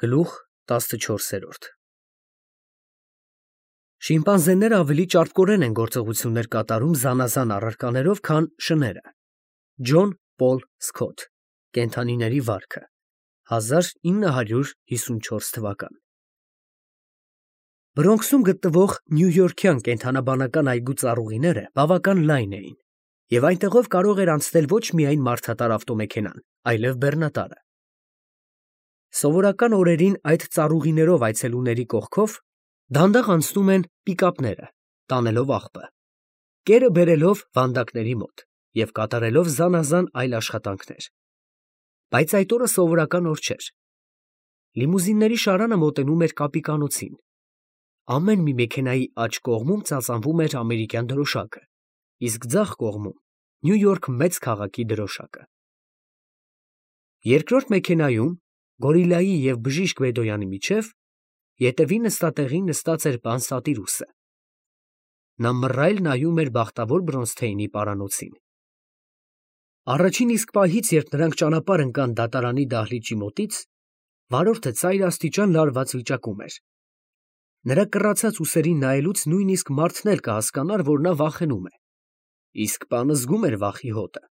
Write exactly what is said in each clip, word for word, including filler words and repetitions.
Գլուխ տասնչորսերորդ Շիմպանզեները ավելի ճարպկորեն են գործողություններ կատարում զանազան առարկաներով, քան շները։ Ջոն Պոլ Սքոթ, Կենդանիների վարքը, հազար ինը հարյուր հիսունչորս թվական։ Բրոնքսում գտնվող նյույորքյան կենդանաբանական այգու ծառուղիները բավական լայն էին, և այնտեղով կարող էր անցնել ոչ միայն մարդատար ավտոմեքենան, այլև բեռնատարը։ Սովորական օրերին այդ ծառուղիներով այցելուների կողքով դանդաղ անցնում են պիկապները, տանելով աղբը, կերը բերելով վանդակների մոտ և կատարելով զանազան այլ աշխատանքներ։ Բայց այդ օրը սովորական օր չէր։ Լիմուզինների շարանը մոտենում էր կապիկանոցին։ Ամեն մի մեքենայի աջ կողմում ծածանվում էր ամերիկյան դրոշակը, իսկ ձախ կողմում Նյու Յորք մեծ քաղաքի դրոշակը։ Երկրորդ մեքենայում, Գորիլլայի և Բժիշկ Բեդոյանի միջև, ետևի նստատեղին նստած էր պան Սատիրուսը։ Նա մռայլ նայում էր բախտավոր Բրոնսթեյնի պարանոցին։ Առաջին իսկ պահից, երբ նրանք ճանապարհ ընկան դատարանի դահլիճի մոտից, վարորդը ծայր աստիճան լարված վիճակում էր։ Նրա կռացած ուսերին նայելուց նույնիսկ մարդն էլ կհասկանար, որ նա վախենում է, իսկ պանը զգում էր վախի հոտը։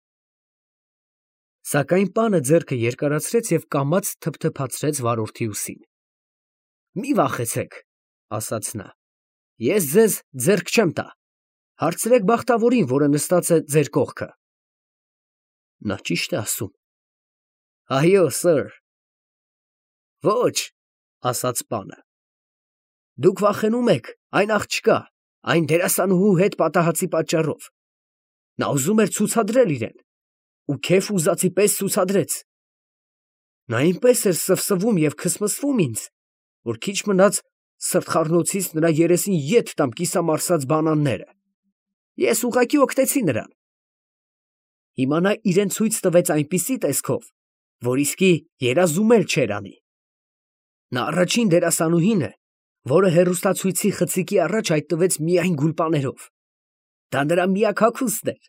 Սակայն պանը ձեռքը երկարացրեց և կամաց թփթփացրեց վարորդի ուսին։ «Մի վախեցեք, ֊ ասաց նա, ֊ ես ձեզ ձեռք չեմ տա, հարցրեք բախտավորին, որը նստած է ձեր կողքը»։ Նա ճիշտ է ասում։ «Այո, սըր»։ «Ոչ, ֊ ասաց պանը, ֊ դուք վախենում եք այն աղջկա, այն դերասանուհու հետ պատահածի պատճառով։ Նա ուզում էր ցուցադրել իրեն ու քեֆ ուզածի պես ցուցադրեց։ Նա այնպես էր սվսվում և քսմսվում ինձ, որ քիչ մնաց սրտխառնոցից նրա երեսին ետ տամ կիսամարսած բանանները։ Ես ուղղակի օգնեցի նրան։ Հիմա նա իրեն ցույց տվեց այնպիսի տեսքով, որ իսկի երազում էլ չէր անի։ Նա առաջին դերասանուհին է, որը հեռուստացույցի խցիկի առաջ հայտնվեց միայն գուլպաներով։ Դա նրա միակ հագուստն էր։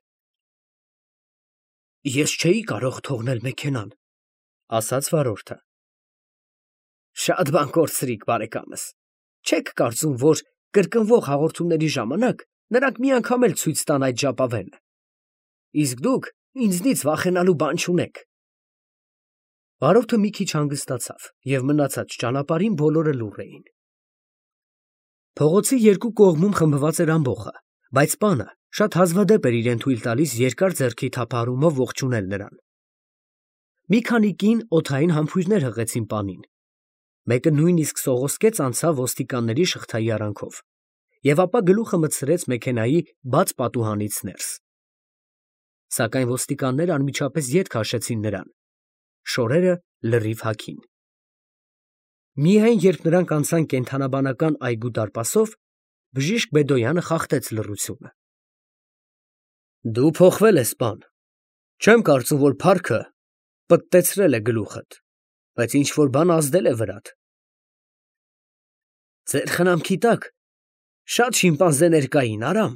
Ես չէի կարող թողնել մեքենան, ֊ ասաց վարորդը։ Շատ բան կորցրիք, բարեկամս, չեք կարծում, որ կրկնվող հաղորդումների ժամանակ նրանք մի անգամ էլ ցույց տան այդ ժապավենը։ Իսկ դուք ինձնից վախենալու բան չունեք։ Վարորդը մի քիչ հանգստացավ, և մնացած ճանապարհին բոլորը լուռ էին։ Փողոցի երկու կողմում խմբված էր ամբոխը, բայց պանը շատ հազվադեպ էր իրեն թույլ տալիս երկար ձեռքի թափահարումով ողջունել նրան։ Մի քանի կին օդային համբույրներ հղեցին պանին։ Մեկը նույնիսկ սողոսկեց անցավ ոստիկանների շղթայի արանքով, և ապա գլուխը մտցրեց մեքենայի բաց պատուհանից ներս։ Սակայն ոստիկանները անմիջապես ետ քաշեցին նրան, շորերը լրիվ հագին։ Միայն երբ նրանք անցան կենդանաբանական այգու դարպասով, Բժիշկ Բեդոյանը խախտեց լռությունը։ Դու փոխվել ես, պան։ Չեմ կարծում, որ փառքը պտտեցրել է գլուխդ, բայց ինչ֊որ բան ազդել է վրադ։ Ձեր խնամքի տակ շատ շիմպանզեներ կային, Արամ։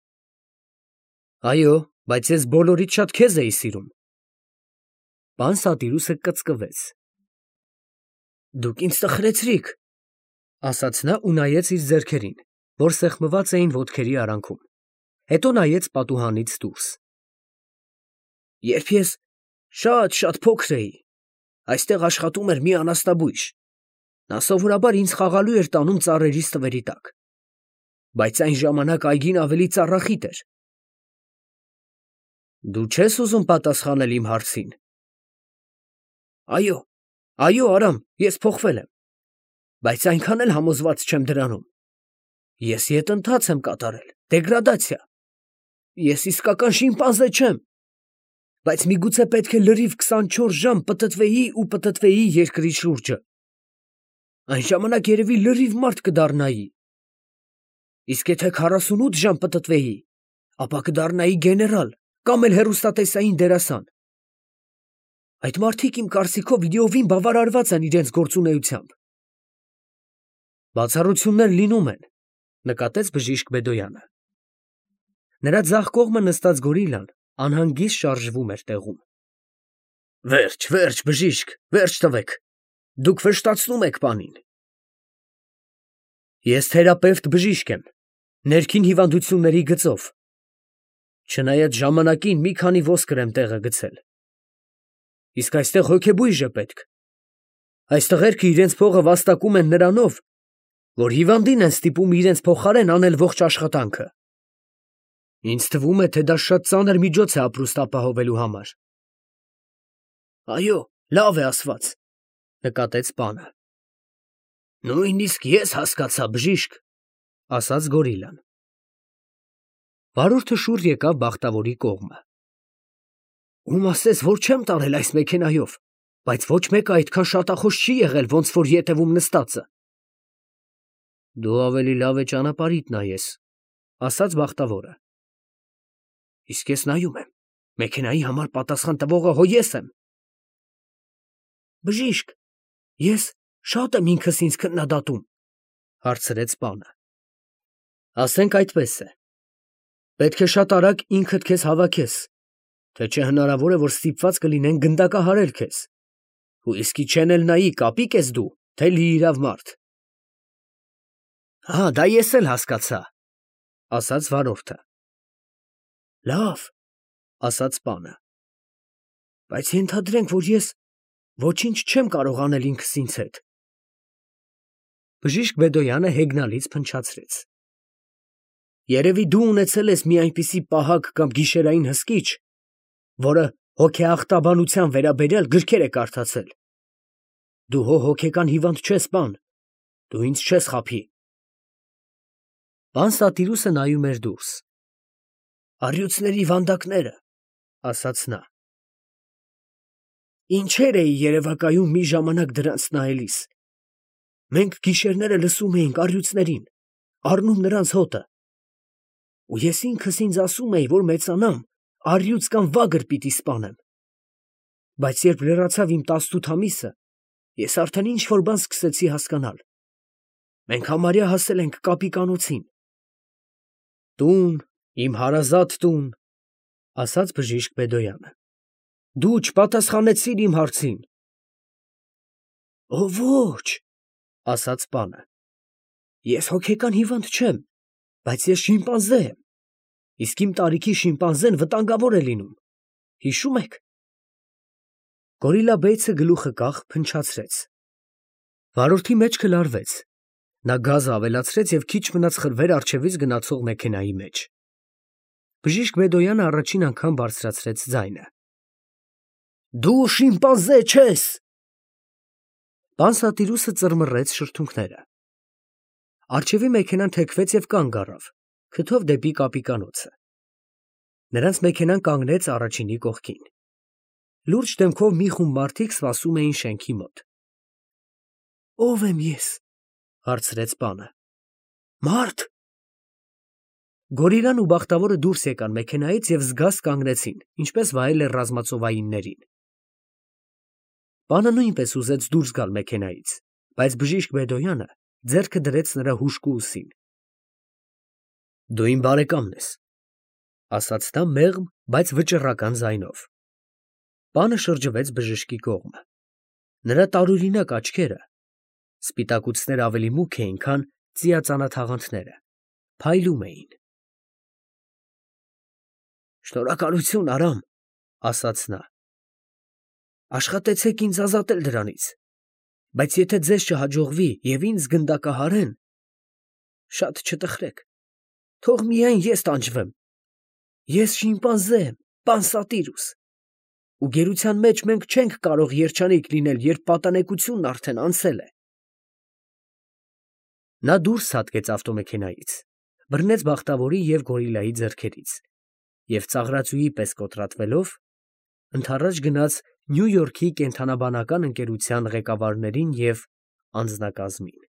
Այո, բայց ես բոլորից շատ քեզ էի սիրում։ Պան Սատիրուսը կծկվեց։ Դուք ինձ տխրեցրիք, ֊ ասաց նա ու նայեց իր ձեռքերին, որ սեղմված էին ոտքերի արանքում, հետո նայեց պատուհանից դուրս։ Երբ ես շատ֊շատ փոքր էի, այստեղ աշխատում էր մի անասնաբույժ։ Նա սովորաբար ինձ խաղալու էր տանում ծառերի ստվերի տակ, բայց այն ժամանակ այգին ավելի ծառախիտ էր։ Դու չես ուզում պատասխանել իմ հարցին։ Այո, այո, Արամ, ես փոխվել եմ, բայց այնքան էլ համոզված չեմ դրանում։ Ես ետնթաց եմ կատարել, դեգրադացիա։ Ես իսկական շիմպանզե չեմ, բայց միգուցե պետք է լրիվ քսանչորս ժամ պտտվեի ու պտտվեի երկրի շուրջը։ Այն ժամանակ երևի լրիվ մարդ կդառնայի։ Իսկ եթե քառասունութ ժամ պտտվեի, ապա կդառնայի գեներալ կամ էլ հեռուստատեսային դերասան։ Այդ մարդիկ իմ կարծիքով լիովին բավարարված են իրենց գործունեությամբ։ Բացառություններ լինում են, ֊ նկատեց Բժիշկ Բեդոյանը։ Նրա ձախ կողմը նստած գորիլլան անհանգիստ շարժվում էր տեղում։ Վերջ, վերջ, բժիշկ, վերջ տվեք, Դուք վշտացնում եք պանին։ Ես թերապևտ բժիշկ եմ, ներքին հիվանդությունների գծով։ Չնայած ժամանակին մի քանի ոսկր եմ տեղը գցել։ Իսկ այստեղ հոգեբույժ է պետք։ Այս տղերքը իրենց փողը վաստակում են նրանով, որ հիվանդին են ստիպում իրենց փոխարեն անել ողջ աշխատանքը։ Ինձ թվում է, թե դա շատ ծանր միջոց է ապրուստ ապահովելու համար։ Այո, լավ է ասված, նկատեց պանը։ Նույնիսկ ես հասկացա, բժիշկ, ասաց գորիլան։ Վարորդը շուռ եկավ բախտավորի կողմը։ Ում ասես, որ չեմ տարել այս մեքենայով, բայց ոչ մեկը այդքան շատախոս չի եղել, ոնց որ ետևում նստածը։ Դու ավելի լավ է ճանապարհիդ նայես, ասաց բախտավորը։ Իսկ ես նայում եմ, մեքենայի համար պատասխան տվողը հո ես եմ։ Բժիշկ, ես շատ եմ ինքս ինձ քննադատում, հարցրեց պանը։ Ասենք այդպես է։ Պետք է շատ արագ ինքդ քեզ հավաքես, թե չէ հնարավոր է, որ ստիպված կլինեն գնդակահարել քեզ։ Ու իսկի չեն էլ նայի, կապիկ ես դու, թե լիիրավ մարդ։ Հա, դա ես էլ հասկացա, ասաց վարորդը։ Լավ, ասաց պանը։ Բայց ենթադրենք, որ ես ոչինչ չեմ կարող անել ինքս ինձ հետ։ Բժիշկ Բեդոյանը հեգնալից փնչացրեց։ Երևի դու ունեցել ես մի այնպիսի պահակ կամ գիշերային հսկիչ, որը հոգեախտաբանության վերաբերյալ գրքեր է կարդացել։ Դու հո հոգեկան հիվանդ չես, պան, դու ինձ չես խաբի։ Պան Սատիրուսը նայում էր դուրս։ Առյուծների վանդակները, ասաց նա։ Ինչեր էի երևակայում մի ժամանակ դրանց նայելիս։ Մենք գիշերները լսում էինք առյուծներին, առնում նրանց հոտը։ Ու ես ինքս ինձ ասում էի, որ մեծանամ, առյուծ կամ վագր պիտի սպանեմ։ Բայց երբ լրացավ իմ տասնութ ամիսը, ես արդեն ինչ-որ բան սկսեցի հասկանալ։ Մենք համարյա հասել ենք կապիկանոցին։ Տուն, իմ հարազատ տուն, ասաց բժիշկ Բեդոյանը։ Դու չպատասխանեցիր իմ հարցին։ Ո ոչ, ասաց պանը։ Ես հոգեկան հիվանդ չեմ, բայց ես շիմպանզե եմ։ Իսկ իմ տարիքի շիմպանզեն վտանգավոր է լինում։ Հիշում եք։ Գորիլա Բեյցը գլուխը կախ փնչացրեց։ Վարորդի մեջքը լարվեց։ Նա գազը ավելացրեց և քիչ մնաց խրվեր առջևից գնացող մեքենայի մեջ։ Բժիշկ Բեդոյանը առաջին անգամ բարձրացրեց ձայնը։ Դու շիմպանզե չես։ Պան Սատիրուսը ծռմռեց շրթունքները։ Առջևի մեքենան թեքվեց և կանգ առավ, քթով դեպի կապիկանոցը։ Նրանց մեքենան կանգնեց առաջինի կողքին։ Լուրջ դեմքով մի խումբ մարդիկ սպասում էին շենքի մոտ։ Ո՞վ եմ ես, հարցրեց պանը։ Մարդ։ Գորիլան ու բախտավորը դուրս եկան մեքենայից և զգաստ կանգնեցին, ինչպես վայել էր ռազմածովայիններին։ Պանը նույնպես ուզեց դուրս գալ մեքենայից, բայց բժիշկ Բեդոյանը ձեռքը դրեց նրա հուժկու ուսին։ Դու իմ բարեկամն ես, ասաց նա մեղմ, բայց վճռական ձայնով։ Պանը շրջվեց բժշկի կողմը։ Նրա տարօրինակ աչքերը, սպիտակուցները ավելի մուգ էին, քան ծիածանաթաղանթները, փայլում էին։ Շնորհակալություն, Արամ, ասաց նա։ Աշխատեցեք ինձ ազատել դրանից, բայց եթե ձեզ չհաջողվի և ինձ գնդակահարեն, շատ չտխրեք, թող միայն ես տանջվեմ։ Ես շիմպանզե եմ, պան Սատիրուս, ու գերության մեջ մենք չենք կարող երջանիկ լինել, երբ պատանեկությունն արդեն անցել է։ Նա դուրս ցատկեց ավտոմեքենայից, բռնեց բախտավորի և գորիլայի ձեռքերից և ծաղրածուի պես կոտրատվելով ընդառաջ գնաց Նյու Յորքի կենդանաբանական ընկերության ղեկավարներին և անձնակազմին։